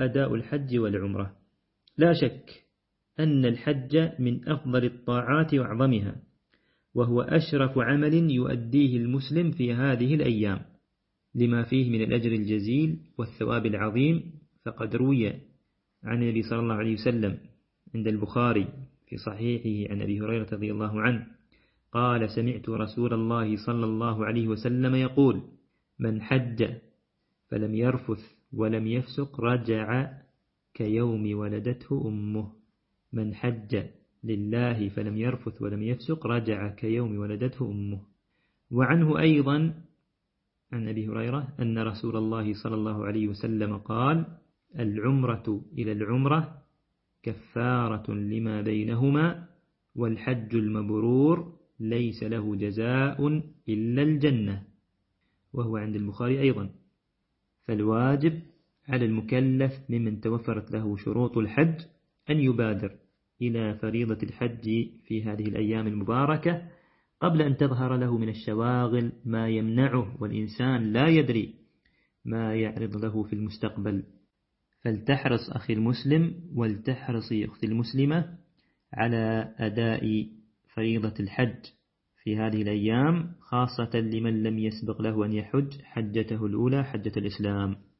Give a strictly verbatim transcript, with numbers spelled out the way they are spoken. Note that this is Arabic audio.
أداء الحج والعمرة. لا شك أن الحج من أفضل الطاعات وأعظمها، وهو أشرف عمل يؤديه المسلم في هذه الأيام لما فيه من الأجر الجزيل والثواب العظيم. فقد روي عن النبي صلى الله عليه وسلم عند البخاري في صحيحه عن أبي هريرة رضي الله عنه قال: سمعت رسول الله صلى الله عليه وسلم يقول: من حج فلم يرفث ولم يفسق رجع كيوم ولدته أمه. من حج لله فلم يرفث ولم يفسق رجع كيوم ولدته أمه. وعنه أيضا عن أبي هريرة أن رسول الله صلى الله عليه وسلم قال: العمرة إلى العمرة كفارة لما بينهما، والحج المبرور ليس له جزاء إلا الجنة. وهو عند البخاري أيضا. فالواجب على المكلف ممن توفرت له شروط الحج أن يبادر إلى فريضة الحج في هذه الأيام المباركة قبل أن تظهر له من الشواغل ما يمنعه، والإنسان لا يدري ما يعرض له في المستقبل. فلتحرص أخي المسلم ولتحرصي أختي المسلمة على أداء فريضة الحج في هذه الأيام، خاصة لمن لم يسبق له أن يحج حجته الأولى حجة الإسلام.